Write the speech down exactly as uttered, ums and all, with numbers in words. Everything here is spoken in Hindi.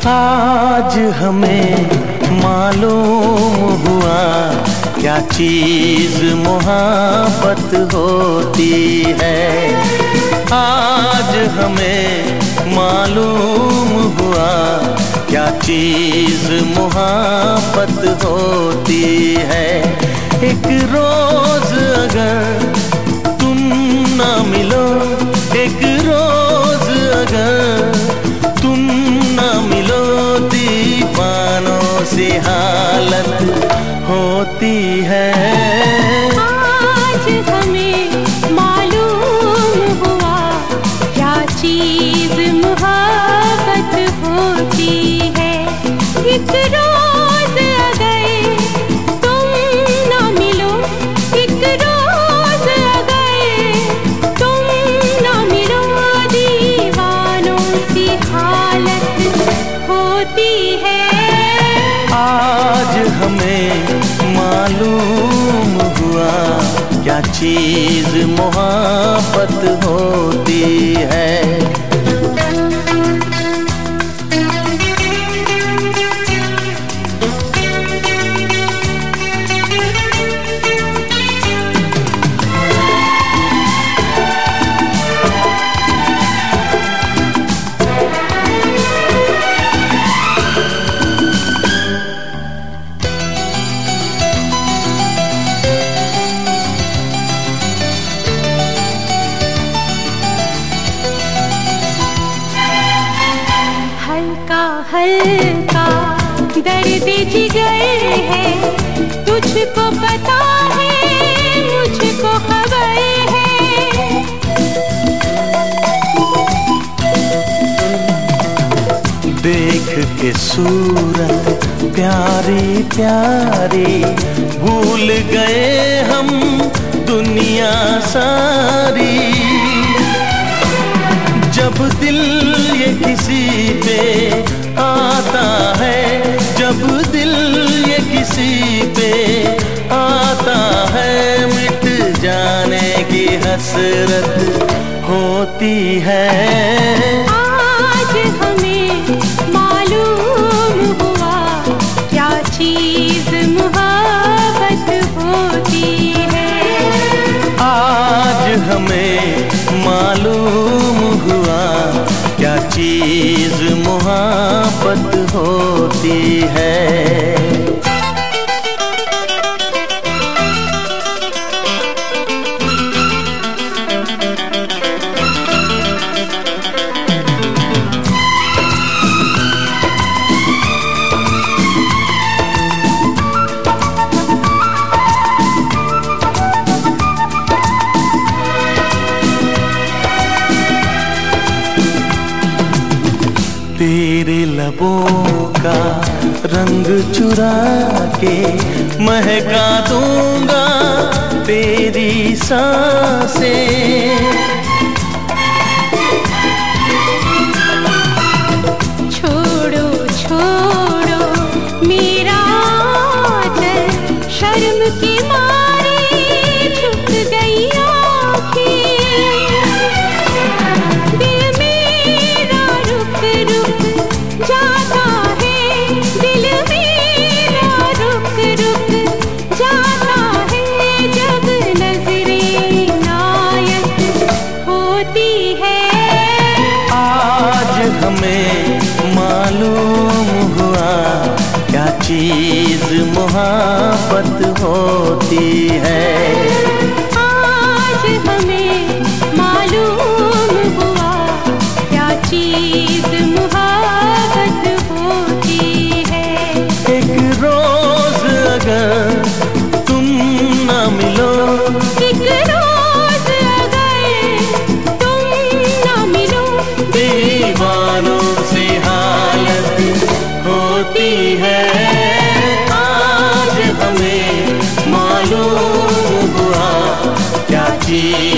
आज हमें मालूम हुआ क्या चीज मोहब्बत होती है। आज हमें मालूम हुआ क्या चीज मोहब्बत होती है। एक रोज अगर तुम ना मिलो, एक रोज अगर तुम ना मिलो, दीवानों सी हालत होती है। आज हमें मालूम हुआ क्या चीज मोहब्बत होती है। एक रोज अगर तुम ना मिलो, एक रोज अगर तुम ना मिलो, दीवानों सी हालत होती है। आज हमें मालूम हुआ क्या चीज मोहब्बत होती है। हल्का दर्द जिगर है, तुझको पता है मुझको खबर है। देख के सूरत प्यारी प्यारी, भूल गए हम दुनिया सारी। जब दिल ये किसी पे आता है, जब दिल ये किसी पे आता है, मिट जाने की हसरत होती है। आज हमें मालूम हुआ क्या चीज मोहब्बत होती है। आज हमें मालूम हुआ क्या चीज मोहब्बत होती है। तेरे लबों का रंग चुरा के महका दूंगा तेरी सांसें। छोड़ो छोड़ो मेरा आंचल, शर्म के मारे झुक गई आँखें। दिल मेरा रुक रुक जाता है, दिल मेरा रुक रुक जाता है, जब नजरें नायक होती है। आज हमें मालूम हुआ क्या चीज मोहब्बत होती है। आज हमें मालूम हुआ क्या चीज मोहब्बत होती है। एक रोज अगर तुम ना मिलो, एक रोज अगर तुम ना मिलो, दीवानों से हालत होती है। आज हमें मालूम हुआ क्या चीज